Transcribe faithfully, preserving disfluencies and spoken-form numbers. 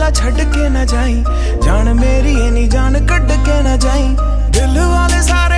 वाला छड़ के ना जाई, जान मेरी नहीं जान कट के ना जाई, दिल वाले सारे